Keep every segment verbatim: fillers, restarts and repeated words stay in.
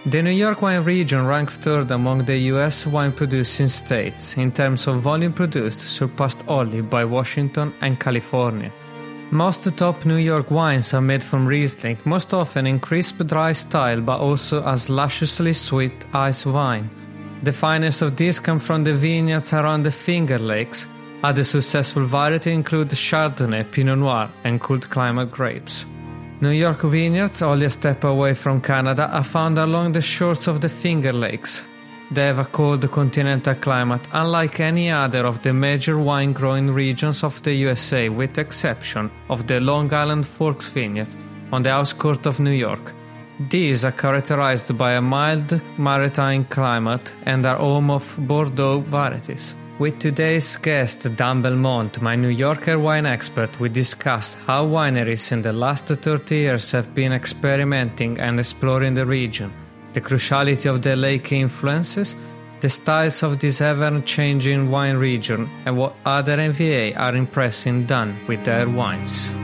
The New York wine region ranks third among the U S wine-producing states in terms of volume produced, surpassed only by Washington and California. Most top New York wines are made from Riesling, most often in crisp dry style but also as lusciously sweet ice wine. The finest of these come from the vineyards around the Finger Lakes. Other successful varieties include Chardonnay, Pinot Noir and cold climate grapes. New York vineyards, only a step away from Canada, are found along the shores of the Finger Lakes. They have a cold continental climate, unlike any other of the major wine-growing regions of the U S A, with the exception of the Long Island Forks vineyards on the outskirts of New York. These are characterized by a mild maritime climate and are home of Bordeaux varieties. With today's guest, Dan Belmont, my New Yorker wine expert, we discuss how wineries in the last thirty years have been experimenting and exploring the region, the cruciality of the lake influences, the styles of this ever-changing wine region, and what other N V A are impressing Dan with their wines.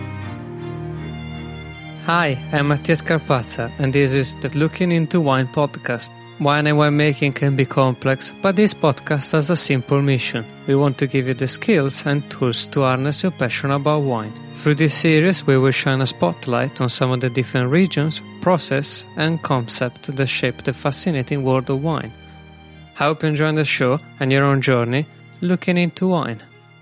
Hi, I'm Mattia Scarpazza, and this is the Looking Into Wine podcast. Wine and winemaking can be complex, but this podcast has a simple mission. We want to give you the skills and tools to harness your passion about wine. Through this series, we will shine a spotlight on some of the different regions, process, and concepts that shape the fascinating world of wine. I hope you enjoy the show and your own journey looking into wine.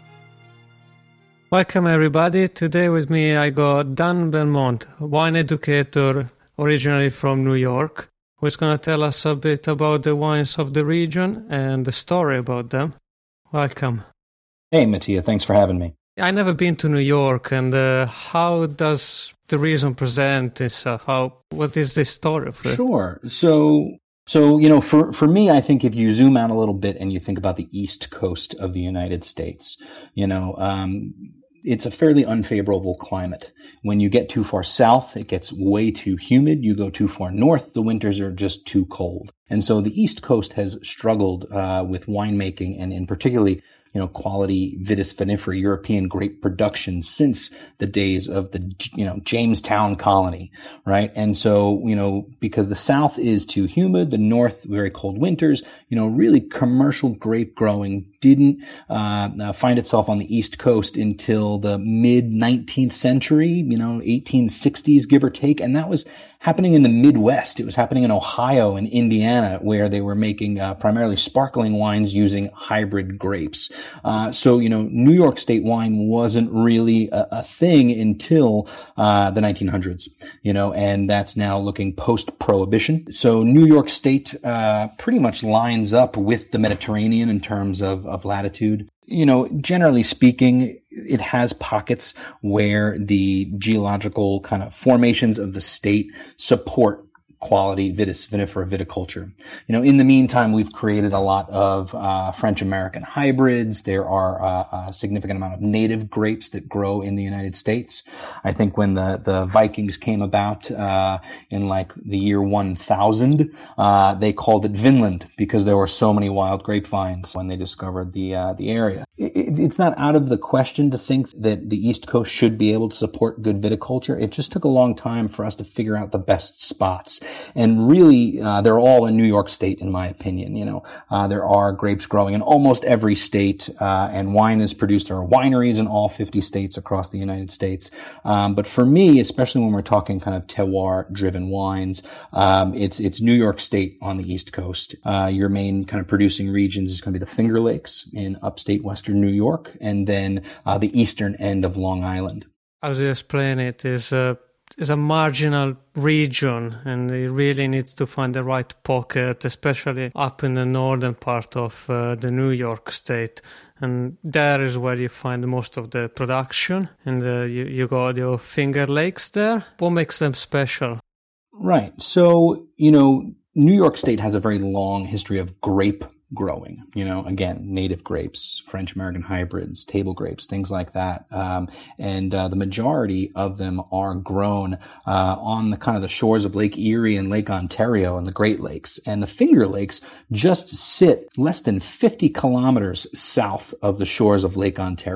Welcome everybody. Today with me I got Dan Belmont, wine educator originally from New York, who's going to tell us a bit about the wines of the region and the story about them. Welcome. Hey, Mattia. Thanks for having me. I've never been to New York, and uh, how does the region present itself? How, what is the story of it? Sure. So, so you know, for, for me, I think if you zoom out a little bit and you think about the East Coast of the United States, you know, um, it's a fairly unfavorable climate. When you get too far south, it gets way too humid. You go too far north, the winters are just too cold. And so the East Coast has struggled uh, with winemaking and in particularly, you know, quality Vitis vinifera European grape production since the days of the, you know, Jamestown colony, right? And so, you know, because the South is too humid, the North, very cold winters, you know, really commercial grape growing didn't uh, uh, find itself on the East Coast until the mid nineteenth century, you know, eighteen sixties, give or take. And that was happening in the Midwest. It was happening in Ohio and Indiana, where they were making uh, primarily sparkling wines using hybrid grapes. Uh, so, you know, New York State wine wasn't really a, a thing until uh, the nineteen hundreds, you know, and that's now looking post-prohibition. So New York State uh, pretty much lines up with the Mediterranean in terms of, of latitude. You know, generally speaking, it has pockets where the geological kind of formations of the state support quality Vitis vinifera viticulture. You know, in the meantime, we've created a lot of uh, French-American hybrids. There are uh, a significant amount of native grapes that grow in the United States. I think when the, the Vikings came about uh, in like the year one thousand, uh, they called it Vinland because there were so many wild grapevines when they discovered the uh, the area. It, it, it's not out of the question to think that the East Coast should be able to support good viticulture. It just took a long time for us to figure out the best spots. And really, uh, they're all in New York State, in my opinion. You know, uh, there are grapes growing in almost every state, uh, and wine is produced. There are wineries in all fifty states across the United States. Um, but for me, especially when we're talking kind of terroir-driven wines, um, it's it's New York State on the East Coast. Uh, your main kind of producing regions is going to be the Finger Lakes in upstate Western New York, and then uh, the eastern end of Long Island. As you explain it, is uh is a marginal region, and it really needs to find the right pocket, especially up in the northern part of uh, the New York State. And there is where you find most of the production, and uh, you, you got your Finger Lakes there. What makes them special? Right. So, you know, New York State has a very long history of grape growing, you know, again, native grapes, French-American hybrids, table grapes, things like that. Um, and uh, the majority of them are grown uh, on the kind of the shores of Lake Erie and Lake Ontario and the Great Lakes. And the Finger Lakes just sit less than fifty kilometers south of the shores of Lake Ontario.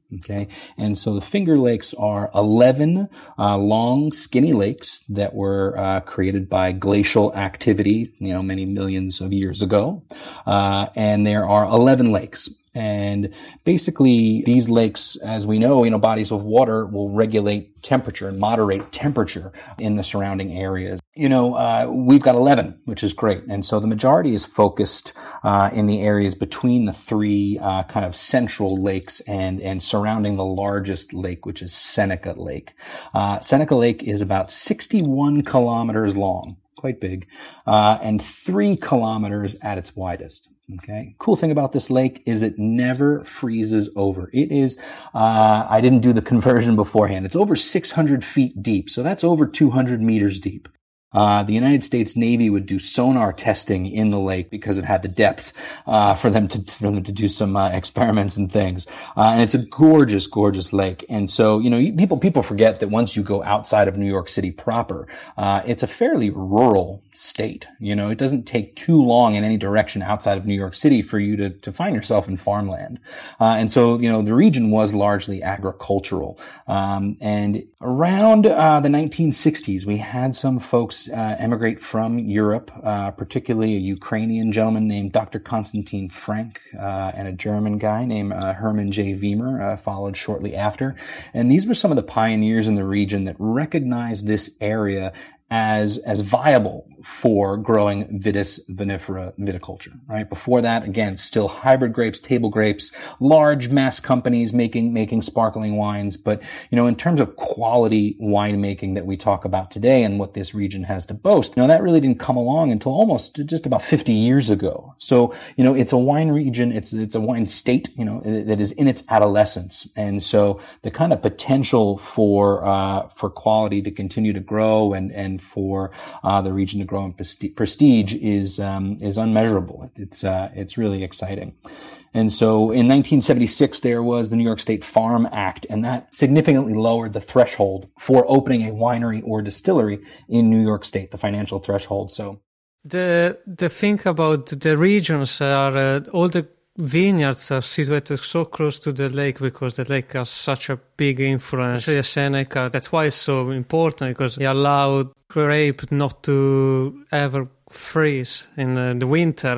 Okay, and so the Finger Lakes are eleven uh, long, skinny lakes that were uh, created by glacial activity, you know, many millions of years ago. Uh, and there are eleven lakes. And basically, these lakes, as we know, you know, bodies of water will regulate temperature and moderate temperature in the surrounding areas. You know, uh, we've got eleven, which is great. And so the majority is focused uh, in the areas between the three uh, kind of central lakes and, and surrounding the largest lake, which is Seneca Lake. Uh, Seneca Lake is about sixty-one kilometers long, quite big, uh, and three kilometers at its widest. Okay. Cool thing about this lake is it never freezes over. It is, uh, I didn't do the conversion beforehand. It's over six hundred feet deep. So that's over two hundred meters deep. Uh, the United States Navy would do sonar testing in the lake because it had the depth, uh, for them to, for them to do some, uh, experiments and things. Uh, and it's a gorgeous, gorgeous lake. And so, you know, you, people, people forget that once you go outside of New York City proper, uh, it's a fairly rural state. You know, it doesn't take too long in any direction outside of New York City for you to, to find yourself in farmland. Uh, and so, you know, the region was largely agricultural. Um, and around, uh, the nineteen sixties, we had some folks Uh, emigrate from Europe, uh, particularly a Ukrainian gentleman named Doctor Konstantin Frank, uh, and a German guy named uh, Hermann J. Wiemer uh, followed shortly after. And these were some of the pioneers in the region that recognized this area as as viable for growing Vitis vinifera viticulture, right? Before that, again, still hybrid grapes, table grapes, large mass companies making making sparkling wines. But, you know, in terms of quality winemaking that we talk about today and what this region has to boast, you know, that really didn't come along until almost just about fifty years ago. So, you know, it's a wine region, it's it's a wine state, you know, that is in its adolescence. And so the kind of potential for uh for quality to continue to grow and and for uh the region to grow in prestige is um is unmeasurable. It's uh it's really exciting. And so in nineteen seventy-six there was the New York State Farm Act, and that significantly lowered the threshold for opening a winery or distillery in New York State, the financial threshold. So the the thing about the regions are uh, all the vineyards are situated so close to the lake because the lake has such a big influence. Seneca, that's why it's so important, because it allowed grape not to ever freeze in uh, the winter.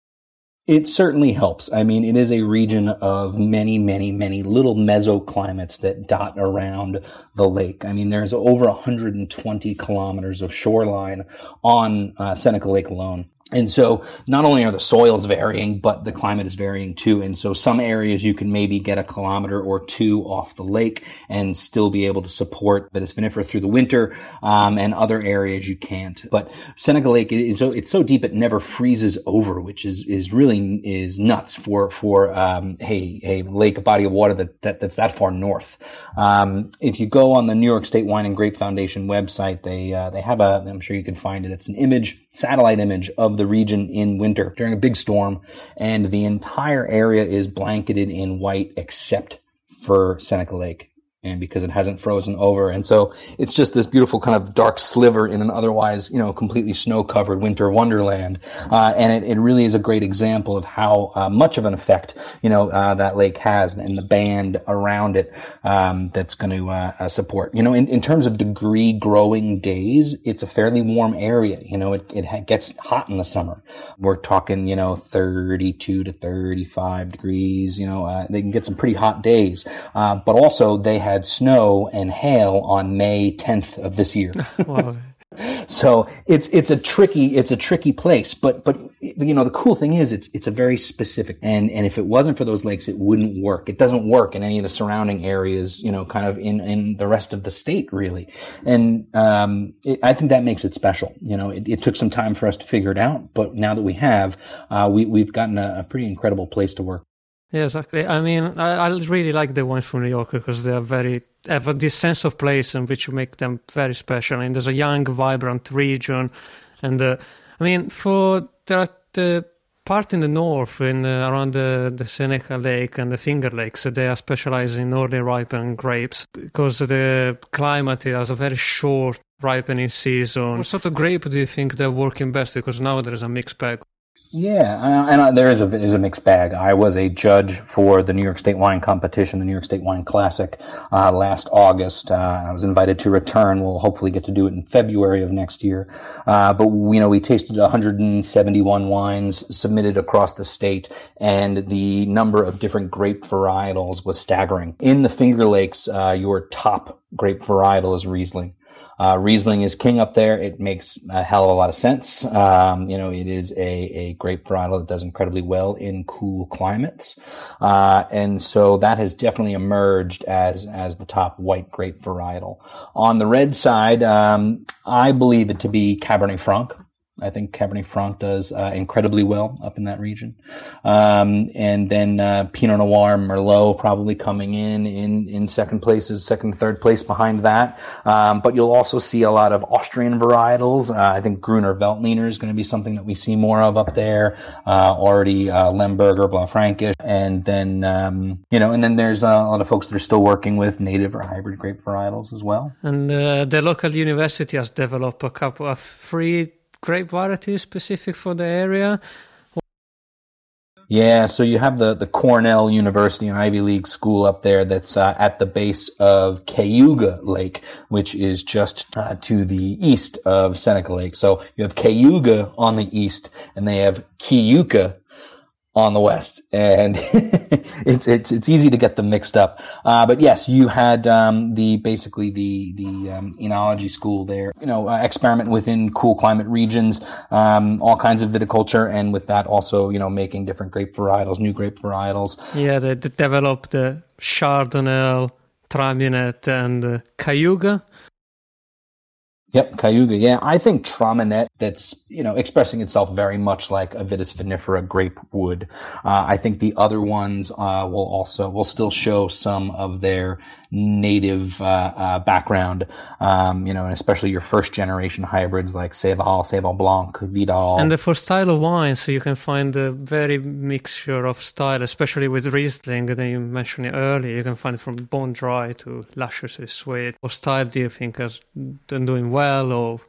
It certainly helps. I mean, it is a region of many, many, many little mesoclimates that dot around the lake. I mean, there's over one hundred twenty kilometers of shoreline on uh, Seneca Lake alone. And so not only are the soils varying, but the climate is varying too. And so some areas you can maybe get a kilometer or two off the lake and still be able to support Vitis vinifera through the winter, um, and other areas you can't. But Seneca Lake is so, it's so deep it never freezes over, which is, is really is nuts for, for, um, hey, a lake, a body of water that, that, that's that far north. Um, if you go on the New York State Wine and Grape Foundation website, they, uh, they have a, I'm sure you can find it. It's an image, satellite image of the region in winter during a big storm, and the entire area is blanketed in white except for Seneca Lake, and because it hasn't frozen over. And so it's just this beautiful kind of dark sliver in an otherwise, you know, completely snow-covered winter wonderland. Uh, and it, it really is a great example of how uh, much of an effect, you know, uh, that lake has and the band around it um, that's going to uh, uh, support. You know, in, in terms of degree growing days, it's a fairly warm area. You know, it, it ha- gets hot in the summer. We're talking, you know, thirty-two to thirty-five degrees. You know, uh, they can get some pretty hot days. Uh, but also they have had snow and hail on May tenth of this year. Wow. So it's it's a tricky it's a tricky place, but but you know the cool thing is it's it's a very specific, and and if it wasn't for those lakes it wouldn't work. It doesn't work in any of the surrounding areas, you know, kind of in in the rest of the state really, and um, it, I think that makes it special. You know, it, it took some time for us to figure it out, but now that we have, uh, we we've gotten a, a pretty incredible place to work. Yeah, exactly. I mean, I, I really like the wines from New York because they are very have this sense of place in which make them very special. And there's a young, vibrant region, and uh, I mean, for the, the part in the north, in uh, around the, the Seneca Lake and the Finger Lakes, they are specialized in early ripening grapes because the climate has a very short ripening season. What sort of grape do you think they're working best? Because now there is a mixed bag. Yeah, uh, and uh, there is a is a mixed bag. I was a judge for the New York State Wine Competition, the New York State Wine Classic, uh, last August. Uh, I was invited to return. We'll hopefully get to do it in February of next year. Uh, but you know, we tasted one hundred seventy-one wines submitted across the state, and the number of different grape varietals was staggering. In the Finger Lakes, uh, your top grape varietal is Riesling. Uh, Riesling is king up there. It makes a hell of a lot of sense. Um, you know, it is a, a grape varietal that does incredibly well in cool climates. Uh, and so that has definitely emerged as, as the top white grape varietal. On the red side, um, I believe it to be Cabernet Franc. I think Cabernet Franc does uh, incredibly well up in that region. Um, and then uh, Pinot Noir, Merlot probably coming in, in in second places, second, third place behind that. Um, but you'll also see a lot of Austrian varietals. Uh, I think Gruner Veltliner is going to be something that we see more of up there. Uh, already uh, Lemberger, Blaufränkisch. And then, um, you know, and then there's uh, a lot of folks that are still working with native or hybrid grape varietals as well. And uh, the local university has developed a couple of free grape varieties specific for the area. Yeah, so you have the, the Cornell University, an Ivy League school up there that's uh, at the base of Cayuga Lake, which is just uh, to the east of Seneca Lake. So you have Cayuga on the east, and they have Keuka on the west, and it's it's it's easy to get them mixed up. Uh, but yes, you had um, the basically the the um, enology school there. You know, uh, experiment within cool climate regions, um, all kinds of viticulture, and with that also, you know, making different grape varietals, new grape varietals. Yeah, they d- developed the Chardonnay, Traminette, and uh, Cayuga. Yep, Cayuga. Yeah, I think Traminette, that's, you know, expressing itself very much like a Vitis vinifera grape would. Uh, I think the other ones uh, will also will still show some of their native uh, uh, background. Um, you know, and especially your first generation hybrids like Céval, Céval Blanc, Vidal. And the for style of wine, so you can find a very mixture of style, especially with Riesling that you mentioned it earlier. You can find it from bone dry to lusciously sweet. What style do you think has been doing well? Well, or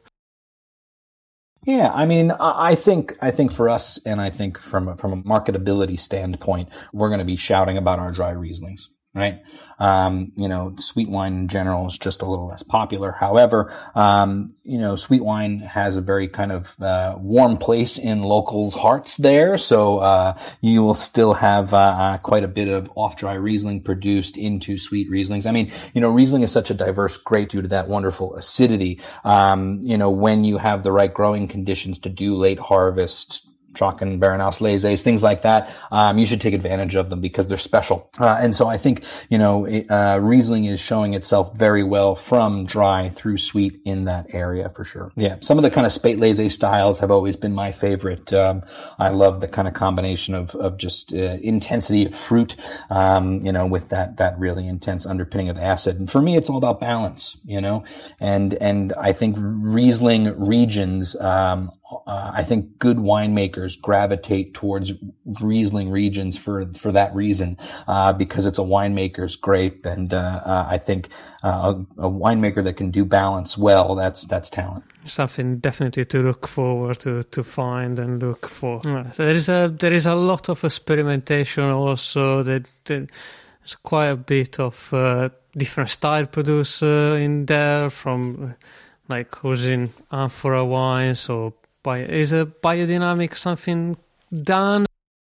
yeah, I mean, I think I think for us, and I think from a, from a marketability standpoint, we're going to be shouting about our dry Rieslings, right? Um, you know, sweet wine in general is just a little less popular. However, um, you know, sweet wine has a very kind of uh, warm place in locals' hearts there. So uh, you will still have uh, uh, quite a bit of off-dry Riesling produced into sweet Rieslings. I mean, you know, Riesling is such a diverse grape due to that wonderful acidity. Um, you know, when you have the right growing conditions to do late harvest, Trocken, Beerenauslese, things like that, um, you should take advantage of them because they're special. Uh, and so I think, you know, uh, Riesling is showing itself very well from dry through sweet in that area for sure. Yeah. Some of the kind of Spätlese styles have always been my favorite. Um, I love the kind of combination of, of just, uh, intensity of fruit, um, you know, with that, that really intense underpinning of acid. And for me, it's all about balance, you know, and, and I think Riesling regions, um, Uh, I think good winemakers gravitate towards Riesling regions for, for that reason, uh, because it's a winemaker's grape. And, uh, uh, I think, uh, a, a winemaker that can do balance well, that's, that's talent. Something definitely to look forward to, to find and look for. So there is a, there is a lot of experimentation also. That there's quite a bit of, uh, different style producer in there from, like, who's in amphora wines or Bio, is a biodynamic something done?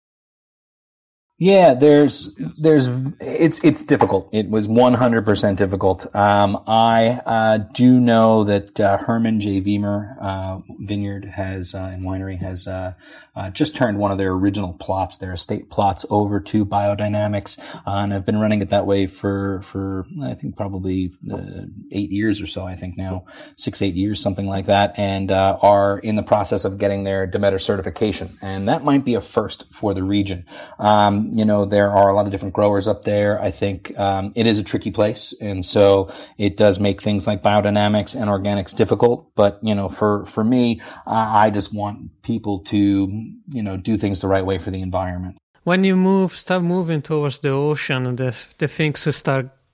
Yeah, there's, there's, it's, it's difficult. It was one hundred percent difficult. Um, I, uh, do know that, uh, Herman J. Wiemer, uh, Vineyard has, uh, and Winery has, uh, uh, just turned one of their original plots, their estate plots, over to biodynamics, uh, and have been running it that way for, for, I think probably, uh, eight years or so, I think now, six, eight years, something like that, and, uh, are in the process of getting their Demeter certification. And that might be a first for the region. Um, You know, there are a lot of different growers up there. I think um, it is a tricky place, and so it does make things like biodynamics and organics difficult. But, you know, for, for me, uh, I just want people to, you know, do things the right way for the environment. When you move, start moving towards the ocean, the, the things start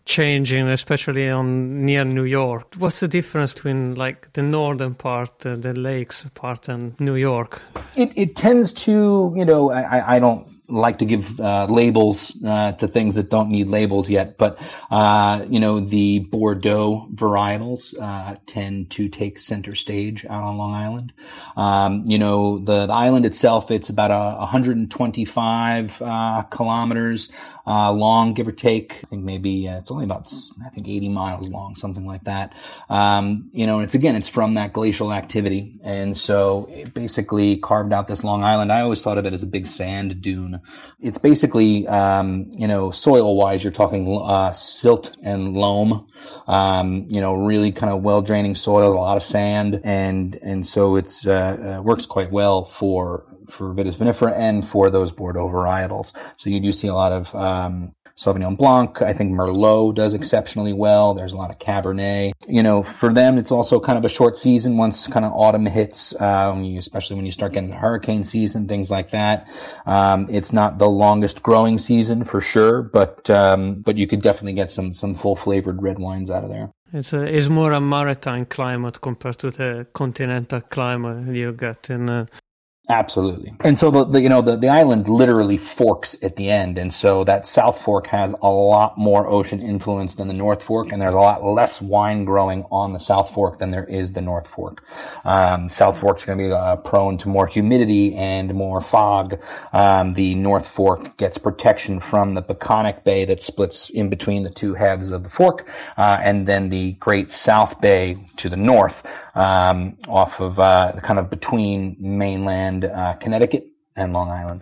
changing, especially on near New York. What's the difference between like the northern part, uh, the lakes part, and New York? It it tends to, you know, I, I don't like to give uh, labels uh, to things that don't need labels yet, but uh, you know, the Bordeaux varietals uh, tend to take center stage out on Long Island. Um, you know, the, the island itself, it's about a one hundred twenty-five uh, kilometers uh, long, give or take. I think maybe uh, it's only about, I think, eighty miles long, something like that. Um, you know, and it's again, it's from that glacial activity, and so it basically carved out this Long Island. I always thought of it as a big sand dune. It's basically, um, you know, soil-wise, you're talking uh, silt and loam. Um, you know, really kind of well-draining soil, a lot of sand, and and so it's uh, uh, works quite well for for Vitis vinifera and for those Bordeaux varietals. So you do see a lot of um, Sauvignon Blanc. I think Merlot does exceptionally well. There's a lot of Cabernet. You know, for them, it's also kind of a short season once kind of autumn hits, uh, when you, especially when you start getting hurricane season, things like that. Um, it's not the longest growing season for sure, but um, but you could definitely get some some full flavored red wines out of there. It's a, it's more a maritime climate compared to the continental climate you get in. Uh... Absolutely. And so the, the you know the, the island literally forks at the end, and so that South Fork has a lot more ocean influence than the North Fork, and there's a lot less wine growing on the South Fork than there is the North Fork. Um, South Fork's going to be uh, prone to more humidity and more fog. Um, the North Fork gets protection from the Peconic Bay that splits in between the two halves of the fork, uh, and then the Great South Bay to the north, um, off of uh, kind of between mainland Uh, Connecticut and Long Island.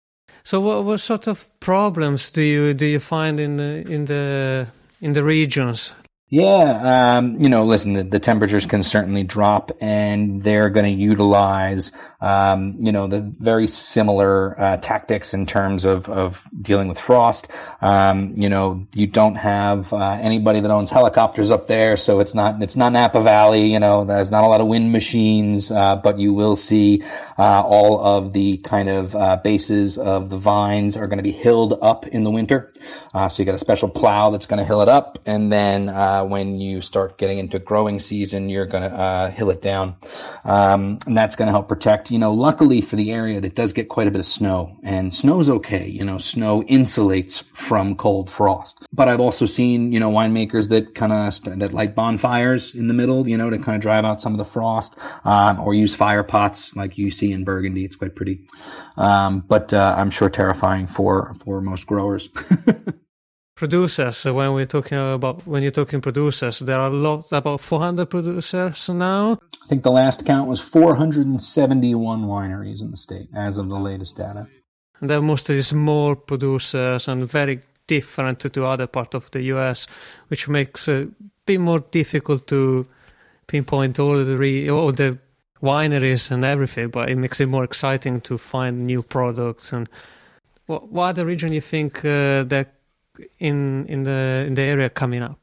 So, what, what sort of problems do you do you find in the in the in the regions? Yeah, um, you know, listen, the, the temperatures can certainly drop, and they're going to utilize, um, you know, the very similar uh, tactics in terms of, of dealing with frost. Um, you know, you don't have uh, anybody that owns helicopters up there, so it's not it's not Napa Valley. You know, there's not a lot of wind machines, uh, but you will see uh, all of the kind of uh, bases of the vines are going to be hilled up in the winter. Uh, so you got a special plow that's going to hill it up, and then uh, Uh, when you start getting into growing season, you're going to uh, hill it down. Um, and that's going to help protect. You know, luckily for the area, that does get quite a bit of snow. And snow's okay. You know, snow insulates from cold frost. But I've also seen, you know, winemakers that kind of, st- that light bonfires in the middle, you know, to kind of drive out some of the frost, um, or use fire pots like you see in Burgundy. It's quite pretty. Um, but uh, I'm sure terrifying for, for most growers. Producers, uh, when we're talking about, when you're talking producers, there are a lot, about four hundred producers now. I think the last count was four hundred seventy-one wineries in the state as of the latest data. And they're mostly small producers and very different to, to other parts of the U S, which makes it a bit more difficult to pinpoint all the re- all the wineries and everything, but it makes it more exciting to find new products. And what, what other region you think uh, that in in the in the area coming up?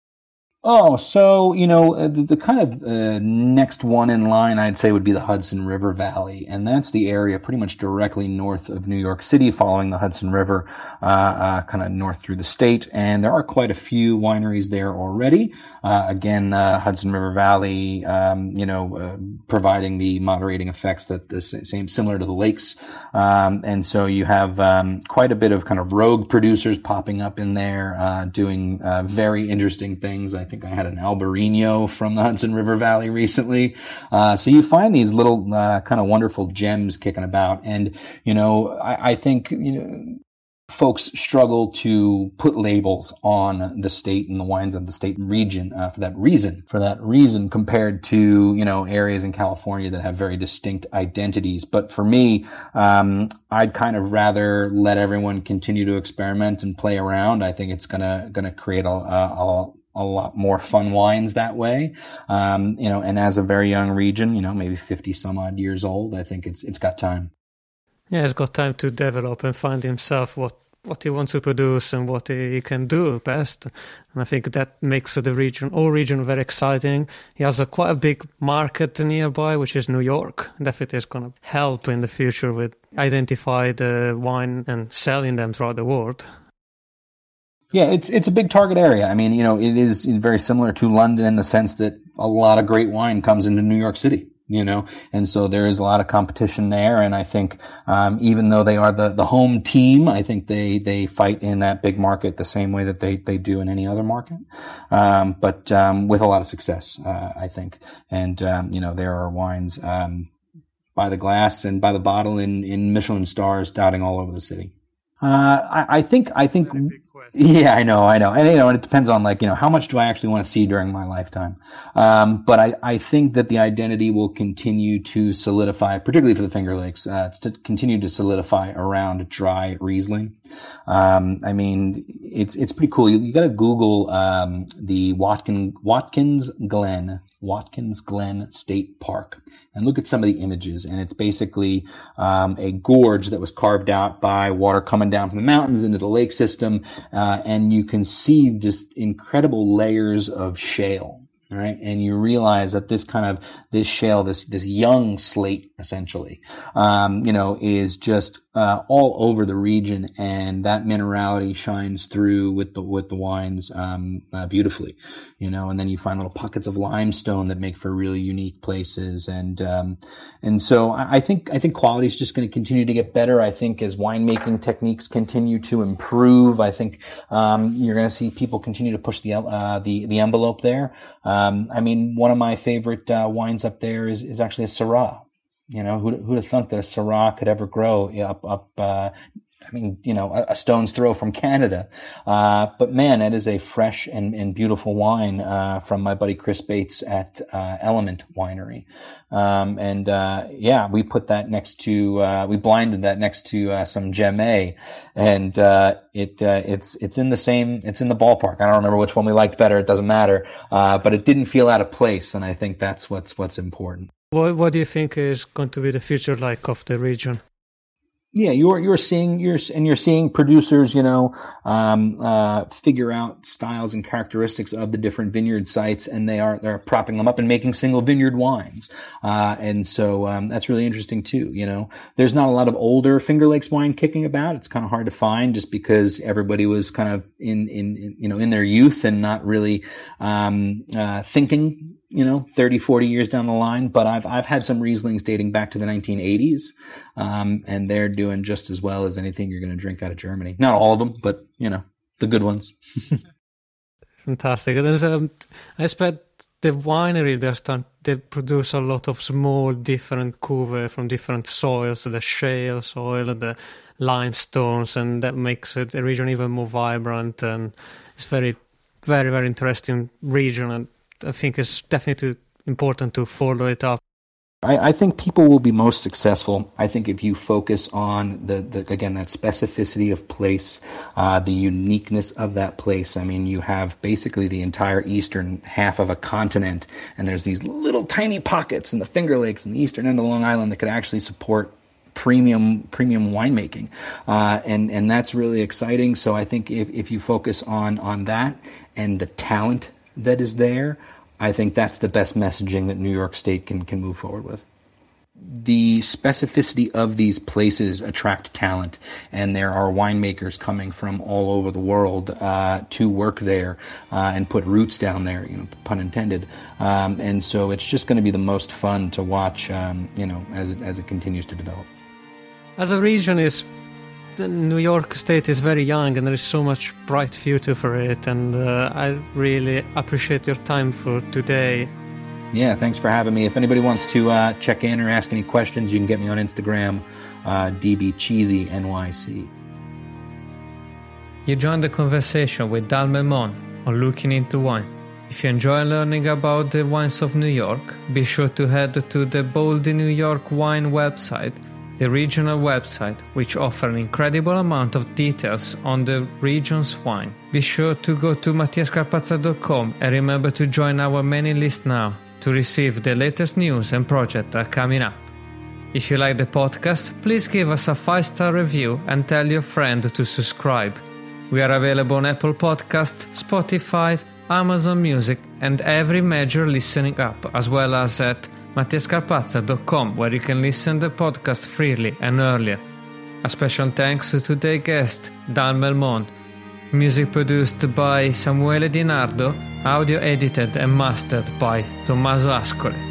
Oh, so, you know, the, the kind of uh, next one in line, I'd say, would be the Hudson River Valley. And that's the area pretty much directly north of New York City, following the Hudson River, uh, uh, kind of north through the state. And there are quite a few wineries there already. Uh, again, uh, Hudson River Valley, um, you know, uh, providing the moderating effects that the same, similar to the lakes. Um, and so you have um, quite a bit of kind of rogue producers popping up in there, uh, doing uh, very interesting things. I I think I had an Albarino from the Hudson River Valley recently. Uh, so you find these little uh, kind of wonderful gems kicking about. And, you know, I, I think, you know, folks struggle to put labels on the state and the wines of the state region uh, for that reason, for that reason compared to, you know, areas in California that have very distinct identities. But for me, um, I'd kind of rather let everyone continue to experiment and play around. I think it's gonna, gonna create a, a, a lot more fun wines that way. Um, you know, and as a very young region, you know, maybe fifty some odd years old, I think it's, it's got time. Yeah, it's got time to develop and find himself what, what he wants to produce and what he can do best. And I think that makes the region, all region very exciting. He has a quite a big market nearby, which is New York. Definitely is going to help in the future with identify the wine and selling them throughout the world. Yeah, it's it's a big target area. I mean, you know, it is very similar to London in the sense that a lot of great wine comes into New York City, you know, and so there is a lot of competition there. And I think um, even though they are the, the home team, I think they, they fight in that big market the same way that they, they do in any other market, um, but um, with a lot of success, uh, I think. And, um, you know, there are wines um, by the glass and by the bottle in, in Michelin stars dotting all over the city. Uh, I, I think, I think, yeah, I know, I know. And, you know, and it depends on like, you know, how much do I actually want to see during my lifetime? Um, but I, I think that the identity will continue to solidify, particularly for the Finger Lakes, uh, to continue to solidify around dry Riesling. Um, I mean, it's, it's pretty cool. You, you gotta Google, um, the Watkin, Watkins Glen, Watkins Glen State Park, and look at some of the images. And it's basically um, a gorge that was carved out by water coming down from the mountains into the lake system, uh, and you can see just incredible layers of shale. Right, and you realize that this kind of this shale, this this young slate, essentially, um, you know, is just uh, all over the region, and that minerality shines through with the with the wines um, uh, beautifully, you know. And then you find little pockets of limestone that make for really unique places, and um, and so I, I think I think quality is just going to continue to get better. I think as winemaking techniques continue to improve, I think um, you're going to see people continue to push the uh, the the envelope there. Um, I mean, one of my favorite uh, wines up there is, is actually a Syrah. You know, who'd, who'd have thunk that a Syrah could ever grow up, up, uh, I mean, you know, a, a stone's throw from Canada. Uh, but man, it is a fresh and, and beautiful wine, uh, from my buddy Chris Bates at, uh, Element Winery. Um, and, uh, yeah, we put that next to, uh, we blinded that next to, uh, some Gamay, and, uh, it, uh, it's, it's in the same, it's in the ballpark. I don't remember which one we liked better. It doesn't matter. Uh, but it didn't feel out of place. And I think that's what's, what's important. What, what do you think is going to be the future like of the region? Yeah, you're you're seeing you're and you're seeing producers, you know, um, uh, figure out styles and characteristics of the different vineyard sites, and they are they're propping them up and making single vineyard wines, uh, and so um, that's really interesting too. You know, there's not a lot of older Finger Lakes wine kicking about. It's kind of hard to find just because everybody was kind of in in, in you know in their youth and not really um, uh, thinking. You know, thirty, forty years down the line, but I've, I've had some Rieslings dating back to the nineteen eighties, um, and they're doing just as well as anything you're going to drink out of Germany. Not all of them, but, you know, the good ones. Fantastic. There's, um, I expect the winery, they start, they produce a lot of small, different cuvées from different soils, the shale soil, the limestones, and that makes it, the region even more vibrant, and it's very, very, very interesting region, and I think it's definitely important to follow it up. I, I think people will be most successful, I think, if you focus on, the, the again, that specificity of place, uh, the uniqueness of that place. I mean, you have basically the entire eastern half of a continent, and there's these little tiny pockets in the Finger Lakes and the eastern end of Long Island that could actually support premium premium winemaking, uh, and and that's really exciting. So I think if, if you focus on on that and the talent that is there, I think that's the best messaging that New York State can can move forward with. The specificity of these places attract talent, and there are winemakers coming from all over the world uh, to work there uh, and put roots down there, you know, pun intended. Um, and so it's just going to be the most fun to watch, um, you know, as it as it continues to develop. As a region, is the New York State is very young, and there is so much bright future for it, and uh, I really appreciate your time for today. Yeah, thanks for having me. If anybody wants to uh, check in or ask any questions, you can get me on Instagram, uh, D B Cheesy N Y C. You joined the conversation with Dan Melmon on Looking Into Wine. If you enjoy learning about the wines of New York, be sure to head to the Boldy New York Wine website, the regional website, which offers an incredible amount of details on the region's wine. Be sure to go to mattia scarpazza dot com and remember to join our mailing list now to receive the latest news and projects that are coming up. If you like the podcast, please give us a five-star review and tell your friend to subscribe. We are available on Apple Podcasts, Spotify, Amazon Music, and every major listening app, as well as at mattia scarpazza dot com, where you can listen to the podcast freely and earlier. A special thanks to today's guest, Dan Melmon. Music produced by Samuele Di Nardo, audio edited and mastered by Tommaso Ascoli.